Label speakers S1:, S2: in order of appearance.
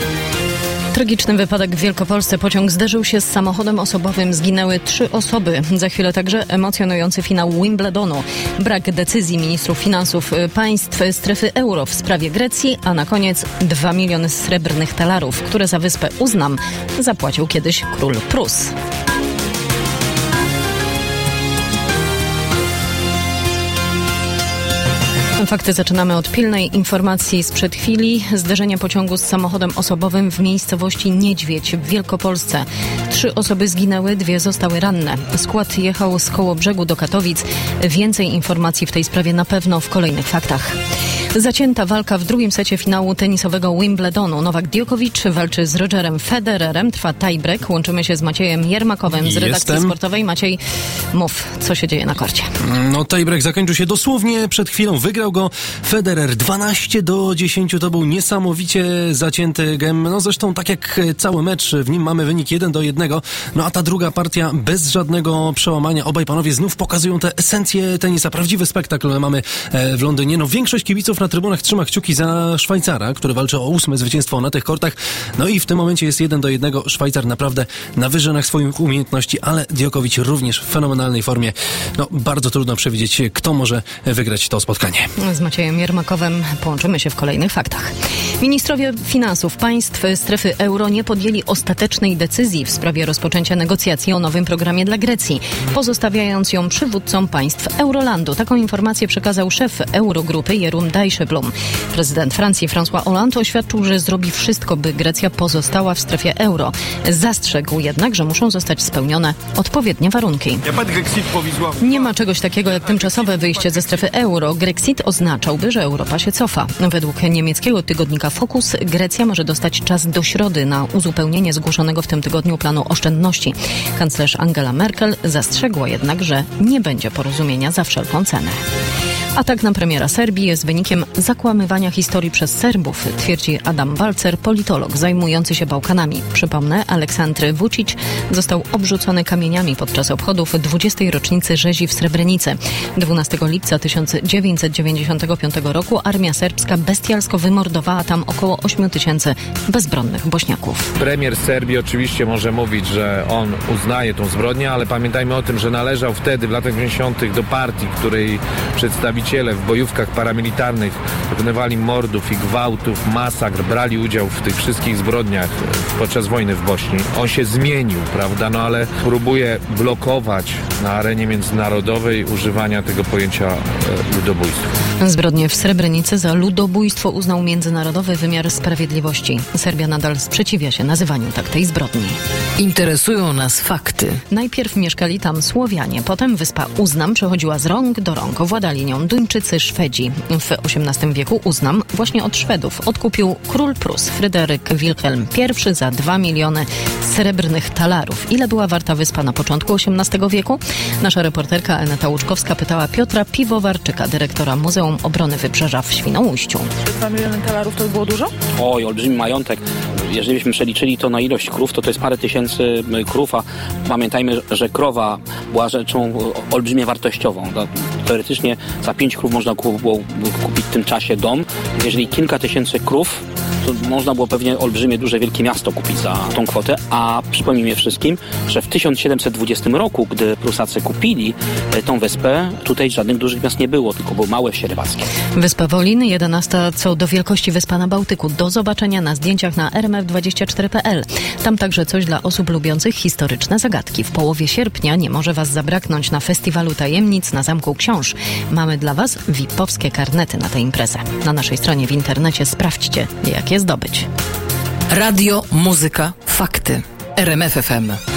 S1: Tragiczny wypadek w Wielkopolsce. Pociąg zderzył się z samochodem osobowym. Zginęły 3 osoby. Za chwilę także emocjonujący finał Wimbledonu. Brak decyzji ministrów finansów państw strefy euro w sprawie Grecji, a na koniec 2 miliony srebrnych talarów, które za wyspę Uznam zapłacił kiedyś król Prus. Fakty zaczynamy od pilnej informacji sprzed chwili. Zderzenie pociągu z samochodem osobowym w miejscowości Niedźwiedź w Wielkopolsce. 3 osoby zginęły, 2 zostały ranne. Skład jechał z Kołobrzegu do Katowic. Więcej informacji w tej sprawie na pewno w kolejnych faktach. Zacięta walka w drugim secie finału tenisowego Wimbledonu. Nowak Djokovic walczy z Rogerem Federerem. Trwa tiebreak. Łączymy się z Maciejem Jermakowem z redakcji sportowej. Maciej, mów, co się dzieje na korcie.
S2: No, tiebreak zakończył się dosłownie przed chwilą. Wygrał go Federer 12-10. To był niesamowicie zacięty gem. No zresztą tak jak cały mecz, w nim mamy wynik 1-1. No a ta druga partia bez żadnego przełamania. Obaj panowie znów pokazują tę esencję tenisa. Prawdziwy spektakl mamy w Londynie. No większość kibiców na trybunach trzyma kciuki za Szwajcara, który walczy o 8. zwycięstwo na tych kortach. No i w tym momencie jest 1-1. Szwajcar naprawdę na wyżynach swoich umiejętności, ale Djokovic również w fenomenalnej formie. No bardzo trudno przewidzieć, kto może wygrać to spotkanie.
S1: Z Maciejem Jermakowem połączymy się w kolejnych faktach. Ministrowie finansów państw strefy euro nie podjęli ostatecznej decyzji w sprawie rozpoczęcia negocjacji o nowym programie dla Grecji, pozostawiając ją przywódcom państw Eurolandu. Taką informację przekazał szef Eurogrupy Jeroen Dijsselbloem. Prezydent Francji François Hollande oświadczył, że zrobi wszystko, by Grecja pozostała w strefie euro. Zastrzegł jednak, że muszą zostać spełnione odpowiednie warunki. Nie ma czegoś takiego jak tymczasowe wyjście ze strefy euro. Grexit oznaczałby, że Europa się cofa. Według niemieckiego tygodnika Focus Grecja może dostać czas do środy na uzupełnienie zgłoszonego w tym tygodniu planu oszczędności. Kanclerz Angela Merkel zastrzegła jednak, że nie będzie porozumienia za wszelką cenę. Atak na premiera Serbii jest wynikiem zakłamywania historii przez Serbów, twierdzi Adam Balcer, politolog zajmujący się Bałkanami. Przypomnę, Aleksandr Vučić został obrzucony kamieniami podczas obchodów 20. rocznicy rzezi w Srebrenicy. 12 lipca 1995 roku armia serbska bestialsko wymordowała tam około 8 000 bezbronnych Bośniaków.
S3: Premier Serbii oczywiście może mówić, że on uznaje tą zbrodnię, ale pamiętajmy o tym, że należał wtedy w latach 90. do partii, której przedstawiciele w bojówkach paramilitarnych dokonywali mordów i gwałtów, masakr, brali udział w tych wszystkich zbrodniach podczas wojny w Bośni. On się zmienił, prawda, no ale próbuje blokować na arenie międzynarodowej używania tego pojęcia ludobójstwa.
S1: Zbrodnie w Srebrenicy za ludobójstwo uznał międzynarodowy wymiar sprawiedliwości. Serbia nadal sprzeciwia się nazywaniu tak tej zbrodni.
S4: Interesują nas fakty.
S1: Najpierw mieszkali tam Słowianie, potem wyspa Uznam przechodziła z rąk do rąk. Władali nią Duńczycy, Szwedzi. W XVIII wieku Uznam właśnie od Szwedów odkupił król Prus Fryderyk Wilhelm I za 2 miliony srebrnych talarów. Ile była warta wyspa na początku XVIII wieku? Nasza reporterka Aneta Łuczkowska pytała Piotra Piwowarczyka, dyrektora Muzeum Obrony Wybrzeża w Świnoujściu.
S5: 2 miliony talarów to było dużo?
S6: Oj, olbrzymi majątek. Jeżeli byśmy przeliczyli to na ilość krów, to jest parę tysięcy krów, a pamiętajmy, że krowa była rzeczą olbrzymie wartościową. Teoretycznie za 5 krów można było kupić w tym czasie dom. Jeżeli kilka tysięcy krów, to można było pewnie olbrzymie, duże, wielkie miasto kupić za tą kwotę, a przypomnijmy wszystkim, że w 1720 roku, gdy Prusacy kupili tą wyspę, tutaj żadnych dużych miast nie było, tylko były małe wsie rybackie.
S1: Wyspa Wolin, 11 co do wielkości wyspa na Bałtyku. Do zobaczenia na zdjęciach na rmf24.pl. Tam także coś dla osób lubiących historyczne zagadki. W połowie sierpnia nie może Was zabraknąć na Festiwalu Tajemnic na Zamku Książ. Mamy dla Was VIP-owskie karnety na tę imprezę. Na naszej stronie w internecie sprawdźcie, jak je zdobyć.
S4: Radio, muzyka, fakty. RMF FM.